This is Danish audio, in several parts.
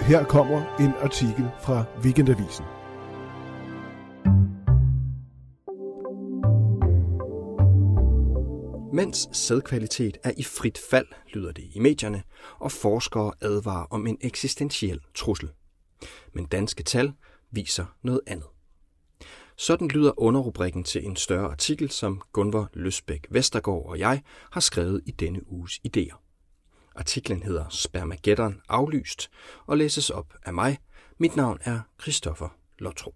her kommer en artikel fra Weekendavisen. Mænds sædkvalitet er i frit fald, lyder det i medierne, og forskere advarer om en eksistentiel trussel. Men danske tal viser noget andet. Sådan lyder underrubrikken til en større artikel, som Gunvor Løsbæk Vestergaard og jeg har skrevet i denne uges idéer. Artiklen hedder Spermageddon aflyst og læses op af mig. Mit navn er Christoffer Lottrup.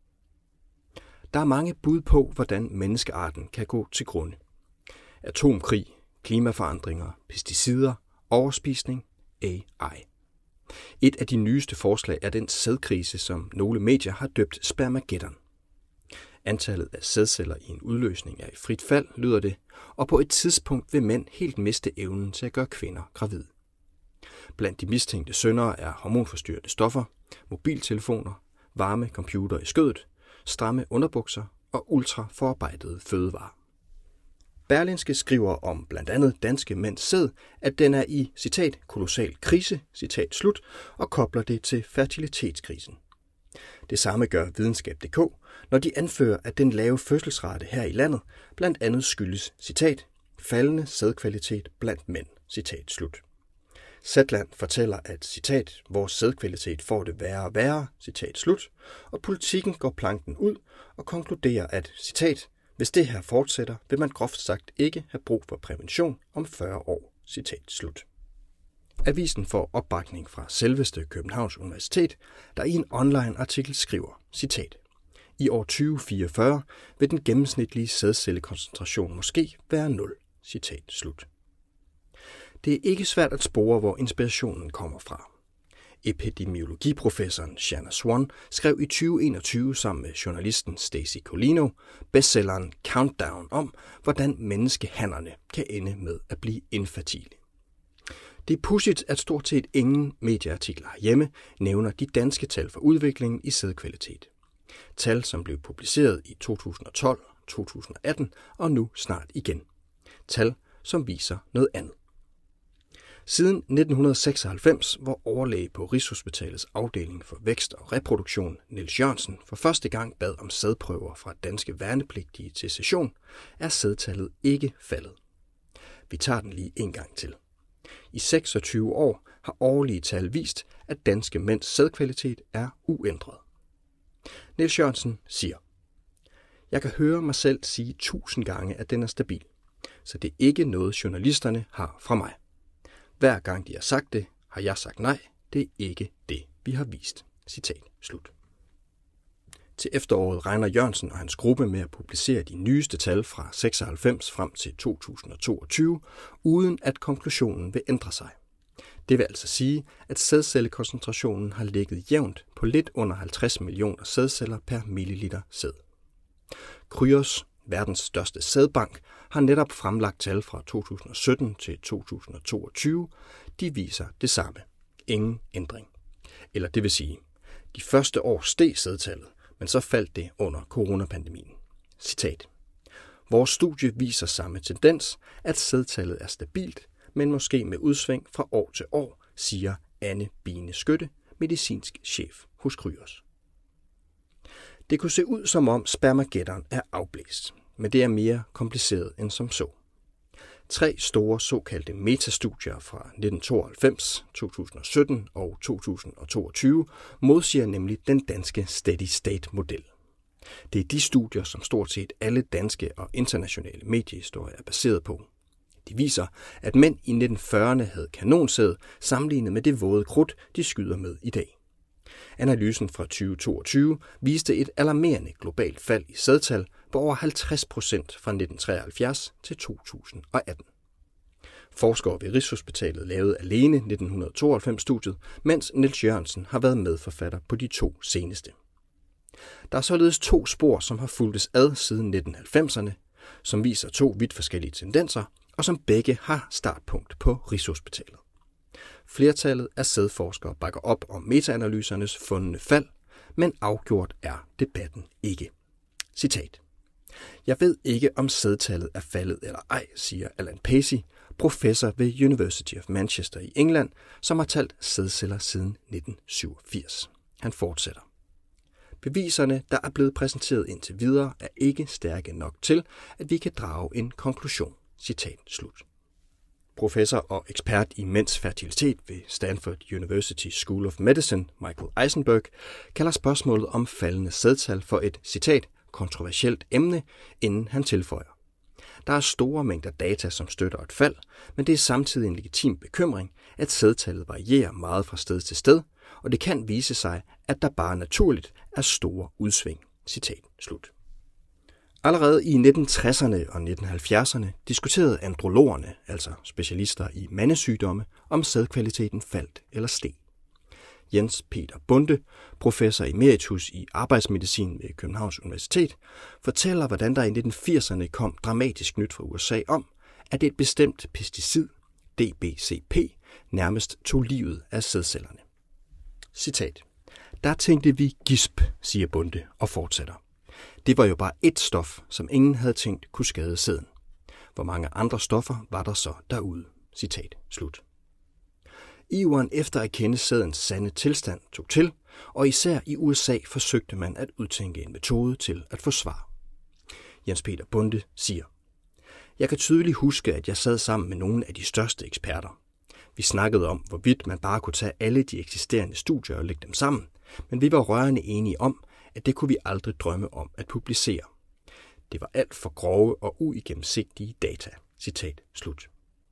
Der er mange bud på, hvordan menneskearten kan gå til grunde. Atomkrig, klimaforandringer, pesticider, overspisning, AI. Et af de nyeste forslag er den sædkrise, som nogle medier har døbt Spermageddon. Antallet af sædceller i en udløsning er i frit fald, lyder det, og på et tidspunkt vil mænd helt miste evnen til at gøre kvinder gravide. Blandt de mistænkte syndere er hormonforstyrrende stoffer, mobiltelefoner, varme computer i skødet, stramme underbukser og ultraforarbejdede fødevarer. Berlingske skriver om blandt andet danske mænds sæd, at den er i, citat, kolossal krise, citat slut, og kobler det til fertilitetskrisen. Det samme gør videnskab.dk, når de anfører, at den lave fødselsrate her i landet blandt andet skyldes, citat, faldende sædkvalitet blandt mænd, citat slut. Zetland fortæller, at, citat, vores sædkvalitet får det værre og værre, citat slut, og Politikken går planken ud og konkluderer, at, citat, hvis det her fortsætter, vil man groft sagt ikke have brug for prævention om 40 år, citat slut. Avisen får opbakning fra selveste Københavns Universitet, der i en online-artikel skriver, citat, i år 2044 vil den gennemsnitlige sædcellekoncentration måske være 0, citat slut. Det er ikke svært at spore, hvor inspirationen kommer fra. Epidemiologiprofessoren Shanna Swan skrev i 2021 sammen med journalisten Stacy Colino bestselleren Countdown om, hvordan menneskehannerne kan ende med at blive infertile. Det er pudsigt, at stort set ingen medieartikler herhjemme nævner de danske tal for udviklingen i sædkvalitet. Tal, som blev publiceret i 2012, 2018 og nu snart igen. Tal, som viser noget andet. Siden 1996, hvor overlæge på Rigshospitalets afdeling for vækst og reproduktion, Niels Jørgensen, for første gang bad om sædprøver fra danske værnepligtige til session, er sædtallet ikke faldet. Vi tager den lige en gang til. I 26 år har årlige tal vist, at danske mænds sædkvalitet er uændret. Niels Jørgensen siger, jeg kan høre mig selv sige 1000 gange, at den er stabil, så det er ikke noget, journalisterne har fra mig. Hver gang de har sagt det, har jeg sagt nej, det er ikke det, vi har vist. Citat slut. Til efteråret regner Jørgensen og hans gruppe med at publicere de nyeste tal fra 96 frem til 2022, uden at konklusionen vil ændre sig. Det vil altså sige, at sædcellekoncentrationen har ligget jævnt på lidt under 50 millioner sædceller per milliliter sæd. Kryos, verdens største sædbank, har netop fremlagt tal fra 2017 til 2022. De viser det samme. Ingen ændring. Eller det vil sige, de første år steg sædtallet, men så faldt det under coronapandemien. Citat. Vores studie viser samme tendens, at sædtallet er stabilt, men måske med udsving fra år til år, siger Anne Bine Skytte, medicinsk chef hos Kryos. Det kunne se ud som om Spermageddon er afblæst, men det er mere kompliceret end som så. 3 store såkaldte metastudier fra 1992, 2017 og 2022 modsiger nemlig den danske steady-state-model. Det er de studier, som stort set alle danske og internationale mediehistorier er baseret på. De viser, at mænd i 1940'erne havde kanonsæd sammenlignet med det våde krudt, de skyder med i dag. Analysen fra 2022 viste et alarmerende globalt fald i sædtal på over 50% fra 1973 til 2018. Forskere ved Rigshospitalet lavede alene 1992-studiet, mens Niels Jørgensen har været medforfatter på de 2 seneste. Der er således 2 spor, som har fulgtes ad siden 1990'erne, som viser 2 vidt forskellige tendenser, og som begge har startpunkt på Rigshospitalet. Flertallet af sædforskere bakker op om metaanalysernes fundne fald, men afgjort er debatten ikke. Citat. Jeg ved ikke, om sædtallet er faldet eller ej, siger Alan Pacey, professor ved University of Manchester i England, som har talt sædceller siden 1987. Han fortsætter. Beviserne, der er blevet præsenteret indtil videre, er ikke stærke nok til, at vi kan drage en konklusion. Citat slut. Professor og ekspert i mænds fertilitet ved Stanford University School of Medicine, Michael Eisenberg, kalder spørgsmålet om faldende sædtal for et, citat, kontroversielt emne, inden han tilføjer. Der er store mængder data, som støtter et fald, men det er samtidig en legitim bekymring, at sædtallet varierer meget fra sted til sted, og det kan vise sig, at der bare naturligt er store udsving. Citat slut. Allerede i 1960'erne og 1970'erne diskuterede andrologerne, altså specialister i mandesygdomme, om sædkvaliteten faldt eller steg. Jens Peter Bonde, professor emeritus i arbejdsmedicin ved Københavns Universitet, fortæller, hvordan der i 1980'erne kom dramatisk nyt fra USA om, at et bestemt pesticid, DBCP, nærmest tog livet af sædcellerne. Citat. Der tænkte vi gisp, siger Bonde og fortsætter. Det var jo bare ét stof, som ingen havde tænkt kunne skade sæden. Hvor mange andre stoffer var der så derude? Citat slut. Iveren efter at kende sædens sande tilstand tog til, og især i USA forsøgte man at udtænke en metode til at få svar. Jens Peter Bonde siger, jeg kan tydeligt huske, at jeg sad sammen med nogle af de største eksperter. Vi snakkede om, hvorvidt man bare kunne tage alle de eksisterende studier og lægge dem sammen, men vi var rørende enige om, at det kunne vi aldrig drømme om at publicere. Det var alt for grove og uigennemsigtige data. Citat slut.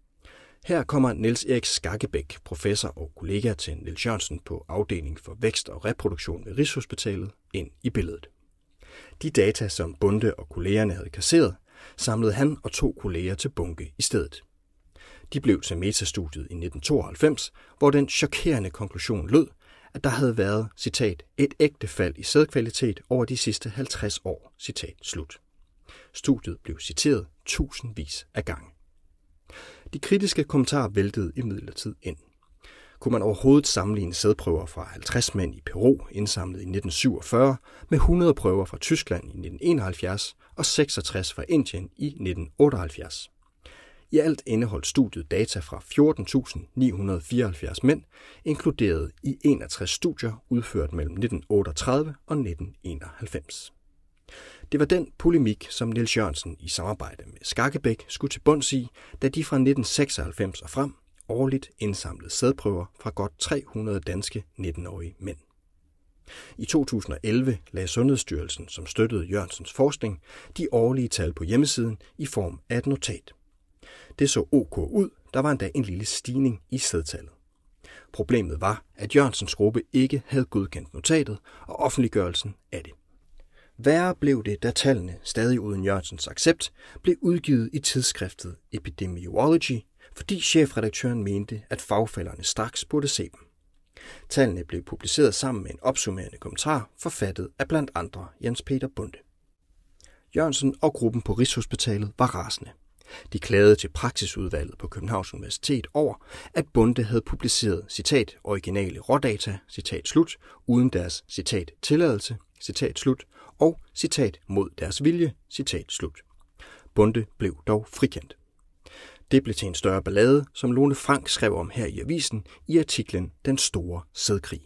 Her kommer Niels Erik Skakkebæk, professor og kollega til Niels Jørgensen på afdeling for vækst og reproduktion ved Rigshospitalet, ind i billedet. De data, som Bonde og kollegerne havde kasseret, samlede han og 2 kolleger til bunke i stedet. De blev til metastudiet i 1992, hvor den chokerende konklusion lød, at der havde været, citat, et ægte fald i sædkvalitet over de sidste 50 år, citat slut. Studiet blev citeret tusindvis af gange. De kritiske kommentarer væltede imidlertid ind. Kunne man overhovedet sammenligne sædprøver fra 50 mænd i Peru, indsamlet i 1947, med 100 prøver fra Tyskland i 1971 og 66 fra Indien i 1978? I alt indeholdt studiet data fra 14.974 mænd, inkluderet i 61 studier udført mellem 1938 og 1991. Det var den polemik, som Niels Jørgensen i samarbejde med Skakkebæk skulle til bunds i, da de fra 1996 og frem årligt indsamlede sædprøver fra godt 300 danske 19-årige mænd. I 2011 lagde Sundhedsstyrelsen, som støttede Jørgensens forskning, de årlige tal på hjemmesiden i form af et notat. Det så ok ud, der var endda en lille stigning i sædtallet. Problemet var, at Jørgensens gruppe ikke havde godkendt notatet og offentliggørelsen af det. Værre blev det, da tallene, stadig uden Jørgensens accept, blev udgivet i tidsskriftet Epidemiology, fordi chefredaktøren mente, at fagfællerne straks burde se dem. Tallene blev publiceret sammen med en opsummerende kommentar, forfattet af blandt andre Jens Peter Bonde. Jørgensen og gruppen på Rigshospitalet var rasende. De klagede til praksisudvalget på Københavns Universitet over, at Bonde havde publiceret, citat, originale rådata, citat slut, uden deres, citat, tilladelse, citat slut, og, citat, mod deres vilje, citat slut. Bonde blev dog frikendt. Det blev til en større ballade, som Lone Frank skrev om her i avisen i artiklen Den store sædkrig.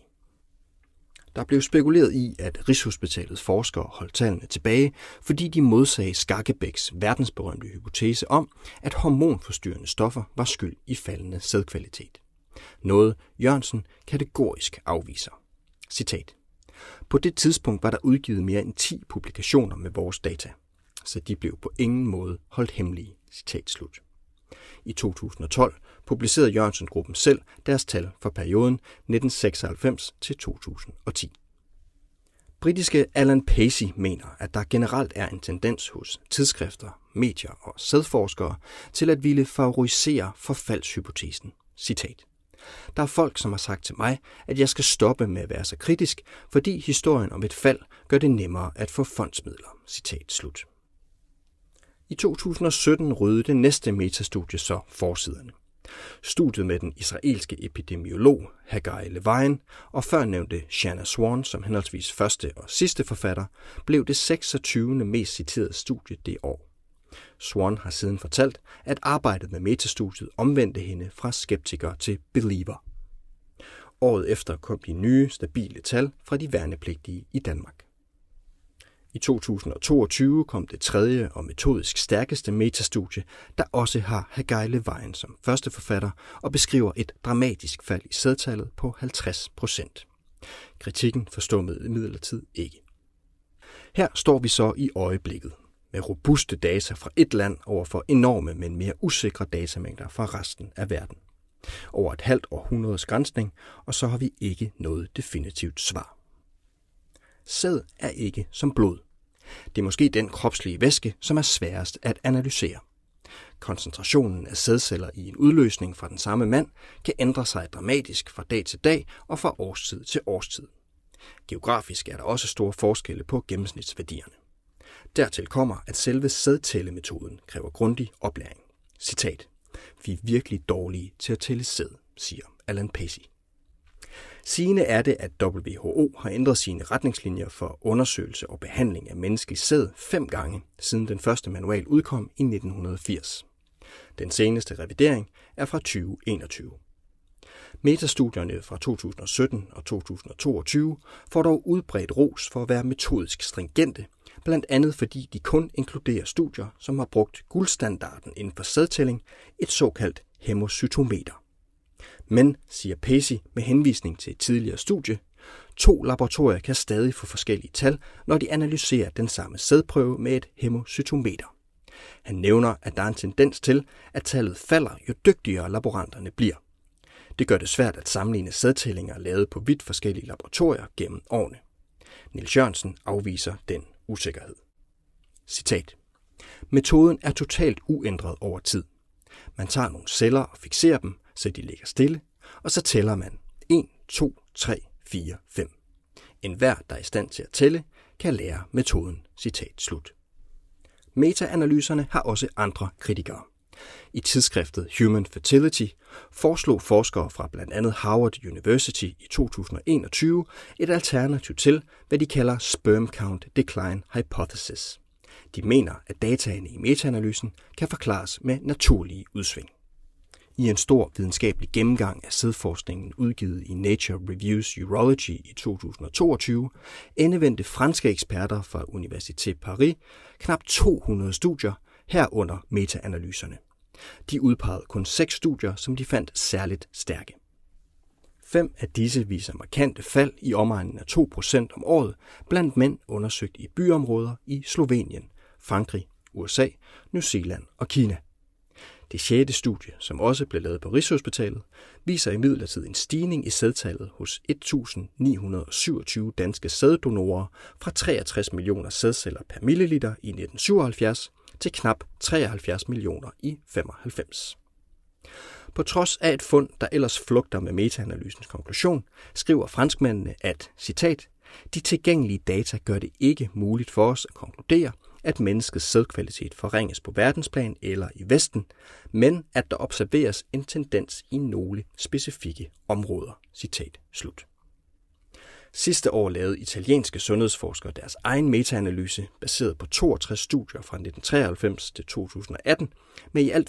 Der blev spekuleret i, at Rigshospitalets forskere holdt tallene tilbage, fordi de modsagde Skakkebæks verdensberømte hypotese om, at hormonforstyrrende stoffer var skyld i faldende sædkvalitet. Noget Jørgensen kategorisk afviser. Citat. På det tidspunkt var der udgivet mere end 10 publikationer med vores data, så de blev på ingen måde holdt hemmelige. Citat slut. I 2012 publicerede Jørgensen-gruppen selv deres tal for perioden 1996 til 2010. Britiske Alan Pacey mener, at der generelt er en tendens hos tidsskrifter, medier og sædforskere til at ville favorisere forfaldshypotesen. Citat. Der er folk, som har sagt til mig, at jeg skal stoppe med at være så kritisk, fordi historien om et fald gør det nemmere at få fondsmidler. Citat slut. I 2017 ryddede det næste metastudie så forsiderne. Studiet med den israelske epidemiolog Haggai Levine og førnævnte Shanna Swan som henholdsvis første og sidste forfatter, blev det 26. mest citerede studie det år. Swan har siden fortalt, at arbejdet med metastudiet omvendte hende fra skeptiker til believer. Året efter kom de nye, stabile tal fra de værnepligtige i Danmark. I 2022 kom det tredje og metodisk stærkeste metastudie, der også har Haggai Levine som første forfatter og beskriver et dramatisk fald i sædtallet på 50%. Kritikken forstummede imidlertid ikke. Her står vi så i øjeblikket med robuste data fra et land over for enorme, men mere usikre datamængder fra resten af verden. Over et halvt århundredes granskning, og så har vi ikke noget definitivt svar. Sæd er ikke som blod. Det er måske den kropslige væske, som er sværest at analysere. Koncentrationen af sædceller i en udløsning fra den samme mand kan ændre sig dramatisk fra dag til dag og fra årstid til årstid. Geografisk er der også store forskelle på gennemsnitsværdierne. Dertil kommer, at selve sædtællemetoden kræver grundig oplæring. Citat: "Vi er virkelig dårlige til at tælle sæd", siger Alan Pacey. Sigende er det, at WHO har ændret sine retningslinjer for undersøgelse og behandling af menneskelig sæd 5 gange, siden den første manual udkom i 1980. Den seneste revidering er fra 2021. Metastudierne fra 2017 og 2022 får dog udbredt ros for at være metodisk stringente, blandt andet fordi de kun inkluderer studier, som har brugt guldstandarden inden for sædtælling, et såkaldt hæmocytometer. Men, siger Pacey med henvisning til et tidligere studie, 2 laboratorier kan stadig få forskellige tal, når de analyserer den samme sædprøve med et hæmocytometer. Han nævner, at der er en tendens til, at tallet falder, jo dygtigere laboranterne bliver. Det gør det svært at sammenligne sædtællinger lavet på vidt forskellige laboratorier gennem årene. Niels Jørgensen afviser den usikkerhed. Citat: "Metoden er totalt uændret over tid. Man tager nogle celler og fikserer dem, så de ligger stille, og så tæller man 1, 2, 3, 4, 5. Enhver, der er i stand til at tælle, kan lære metoden." Citat slut. Meta-analyserne har også andre kritikere. I tidsskriftet Human Fertility foreslog forskere fra blandt andet Harvard University i 2021 et alternativ til, hvad de kalder Sperm Count Decline Hypothesis. De mener, at dataene i meta-analysen kan forklares med naturlige udsving. I en stor videnskabelig gennemgang af sædforskningen udgivet i Nature Reviews Urology i 2022, endevendte franske eksperter fra Université Paris knap 200 studier herunder meta-analyserne. De udpegede kun 6 studier, som de fandt særligt stærke. 5 af disse viser markante fald i omegnen af 2% om året blandt mænd undersøgt i byområder i Slovenien, Frankrig, USA, New Zealand og Kina. Det 6. studie, som også blev lavet på Rigshospitalet, viser imidlertid en stigning i sædtallet hos 1.927 danske sæddonorer fra 63 millioner sædceller per milliliter i 1977 til knap 73 millioner i 95. På trods af et fund, der ellers flugter med metaanalysens konklusion, skriver franskmændene, at, citat, "De tilgængelige data gør det ikke muligt for os at konkludere, at menneskets sædkvalitet forringes på verdensplan eller i Vesten, men at der observeres en tendens i nogle specifikke områder." Citat slut. Sidste år lavede italienske sundhedsforskere deres egen metaanalyse, baseret på 62 studier fra 1993 til 2018, med i alt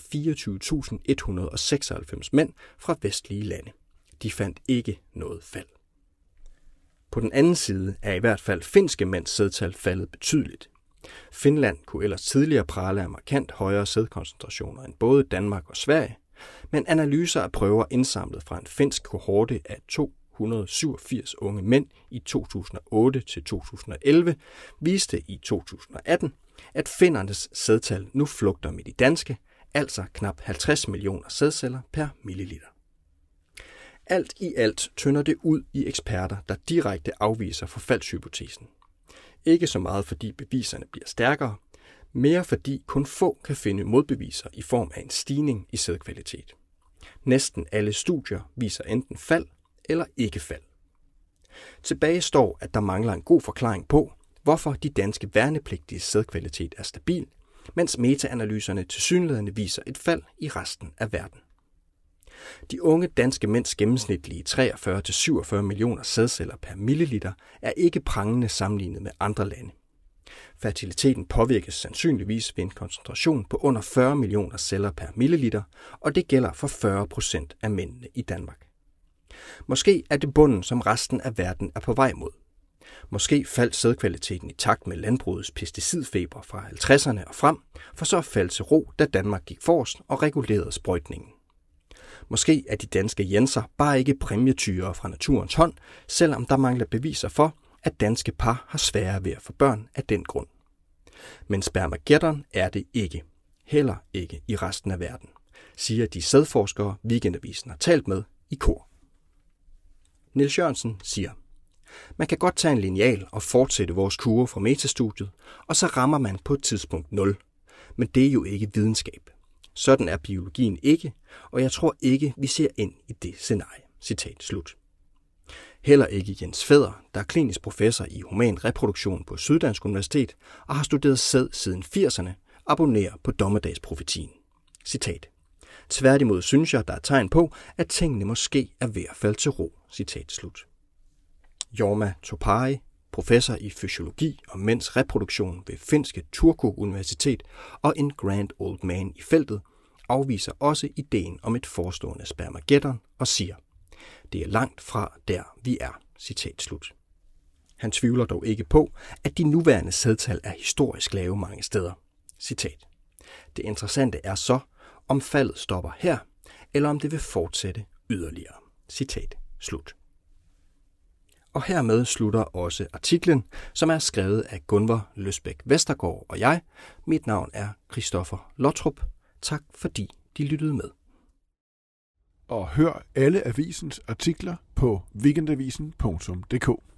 24.196 mænd fra vestlige lande. De fandt ikke noget fald. På den anden side er i hvert fald finske mænds sædtal faldet betydeligt. Finland kunne ellers tidligere prale af markant højere sædkoncentrationer end både Danmark og Sverige, men analyser af prøver indsamlet fra en finsk kohorte af 287 unge mænd i 2008 til 2011 viste i 2018, at finnernes sædtal nu flugter med de danske, altså knap 50 millioner sædceller per milliliter. Alt i alt tynder det ud i eksperter, der direkte afviser forfaldshypotesen. Ikke så meget fordi beviserne bliver stærkere, mere fordi kun få kan finde modbeviser i form af en stigning i sædkvalitet. Næsten alle studier viser enten fald eller ikke fald. Tilbage står, at der mangler en god forklaring på, hvorfor de danske værnepligtige sædkvalitet er stabil, mens metaanalyserne tilsyneladende viser et fald i resten af verden. De unge danske mænds gennemsnitlige 43-47 millioner sædceller per milliliter er ikke prangende sammenlignet med andre lande. Fertiliteten påvirkes sandsynligvis ved en koncentration på under 40 millioner celler per milliliter, og det gælder for 40% af mændene i Danmark. Måske er det bunden, som resten af verden er på vej mod. Måske faldt sædkvaliteten i takt med landbrugets pesticidfeber fra 50'erne og frem, for så at falde til ro, da Danmark gik forrest og regulerede sprøjtningen. Måske er de danske jenser bare ikke præmietyre fra naturens hånd, selvom der mangler beviser for, at danske par har sværere ved at få børn af den grund. Men Spermageddon er det ikke. Heller ikke i resten af verden, siger de sædforskere, Weekendavisen har talt med i kor. Niels Jørgensen siger, man kan godt tage en lineal og fortsætte vores kurve fra metastudiet, og så rammer man på et tidspunkt 0. Men det er jo ikke videnskab. Sådan er biologien ikke, og jeg tror ikke, vi ser ind i det scenarie. Citat slut. Heller ikke Jens Feder, der er klinisk professor i human reproduktion på Syddansk Universitet og har studeret sæd siden 80'erne, abonnerer på dommedagsprofetien. Citat. Tværtimod synes jeg, der er tegn på, at tingene måske er ved at falde til ro. Citat slut. Jorma Topari, professor i fysiologi og mænds reproduktion ved finske Turku Universitet og en grand old man i feltet, afviser også ideen om et forestående Spermageddon og siger, det er langt fra der, vi er. Citat slut. Han tvivler dog ikke på, at de nuværende sædtal er historisk lave mange steder. Citat. Det interessante er så, om faldet stopper her, eller om det vil fortsætte yderligere. Citat slut. Og hermed slutter også artiklen, som er skrevet af Gunvor Løsbæk Vestergaard og jeg. Mit navn er Christoffer Lottrup. Tak fordi de lyttede med. Og hør alle avisens artikler på weekendavisen.dk.